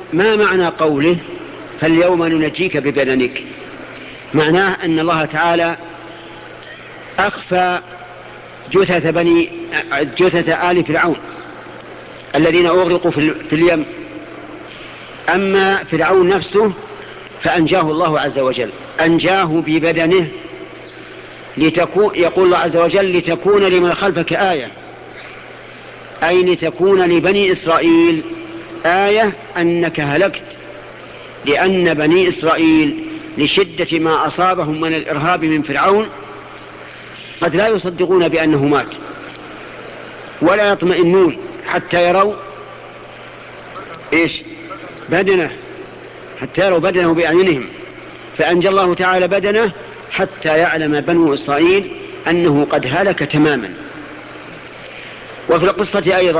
ما معنى قوله فاليوم ننجيك ببدنك؟ معناه أن الله تعالى أخفى جثة آل فرعون الذين أغرقوا في اليم. أما فرعون نفسه فأنجاه الله عز وجل، أنجاه ببدنه، يقول الله عز وجل لتكون لمن خلفك آية، أي لتكون لبني إسرائيل آية أنك هلكت، لأن بني إسرائيل لشدة ما أصابهم من الإرهاب من فرعون قد لا يصدقون بأنه مات، ولا يطمئنون حتى يروا بدنه، حتى يروا بدنه بأعينهم، فأنجى الله تعالى بدنه حتى يعلم بنو إسرائيل أنه قد هلك تماما. وفي القصة أيضا